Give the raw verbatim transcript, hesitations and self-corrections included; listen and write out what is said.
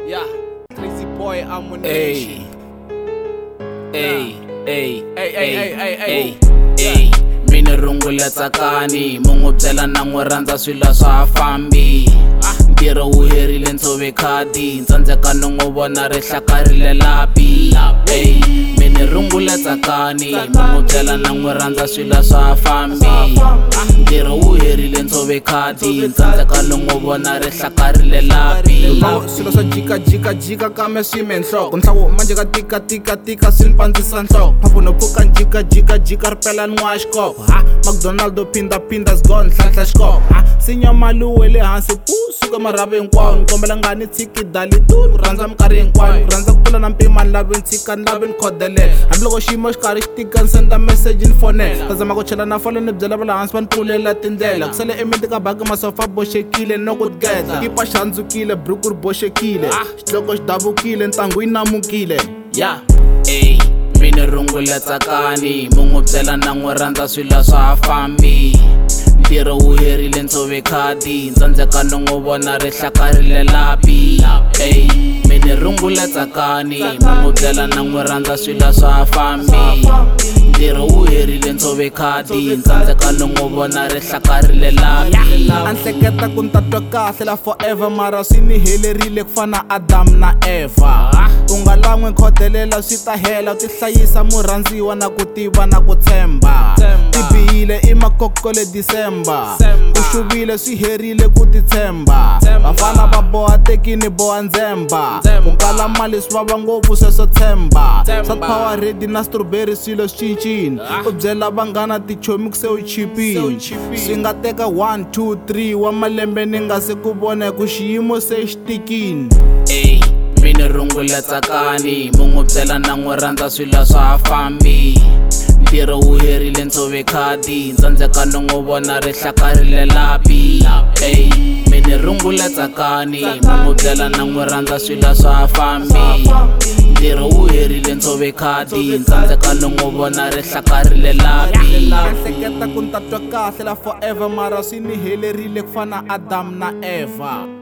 Yeah, Tracy Boy Ammunition. Ey, ey, Hey, hey, hey, hey, hey. ey, mina rungula tsakani mungu byela na n'wi rhandza swilo swa fambi ntirho wu herile ntsove khadi tsandzeka no n'wi vona ri hlakarile lapi ey mina rungula tsakani mungu byela na n'wi rhandza swilo swa fambi ntirho wu herile ntsove khadi tsandzeka no n'wi vona ri hlakarile lapi Swilo swa jika jika jika kame swime nhloko ntlawo manje ka tika tika tika swi ni pandzisa nhloko phaphu no pfuka jika jika jika ri pela n'wa xikopo ha McDonald phinda phinda sgone nhlahla xikopo ha sinya mali wele hansi pu suka marhavi hinkwawo ni kombela nga ni tshiki dali tu ni rhandza minkarhi hinkwayo ni rhandza ku pfula na mpimo ni lave ni tshika ni lave ni khodelela hambiloko xiyimo xi karhi xi tika ni senda meseji ni fonela ta zama ku chela na fole ni byela va le hansi va ni pfulela tindlela ku sale emiti ka baki masofa boxekile no ku geta kipa xi handzukile buruku ri boxekile xiloko xi davukile ntangu yi namukile ya ey mina rungula tsakani mungu byela na n'wi rhandza swilo swa fambi ntirho wu herile ntsove khadi tsandzeka no n'wi vona ri hlakarile lapi ey mina rungula tsakani mungu byela na n'wi rhandza swilo swa fambi ntirho wu herile ntsove khadi tsandzeka no n'wi vona ri hlakarile lapi a ni hleketa ku ni ta twa kahle la forever mara swi ni helerile ku fana Adam na Eva u nga lan'wi khodelela swi ta hela u ti hlayisa murhandziwa na ku tiva na ku tshemba ti bihile i makokole December ku xuvile swi herile ku ti tshemba vafana va boha tekini boha ndzemba ku kala mali swi vava ngopfu sweswo tshemba South Power Ready na strawberry swilo swi cincile u byela vanghana tichomi ku se u chipile swi nga teka one two three wa malembe ni nga se ku vona ku xiyimo se xi tikile ey mina rungula tsakani mungu byela na n'wi rhandza swilo swa fambi ntirho wu herile ntsove khadi tsandzeka no n'wi vona ri hlakarile lapi ey mina rungula tsakani mungu byela na n'wi rhandza swilo swa fambi ntirho wu herile ntsove khadi tsandzeka no n'wi vona ri hlakarile lapi a hleketa ku ni ta twa kahle la forever mara swi ni helerile ku fana Adam na Eva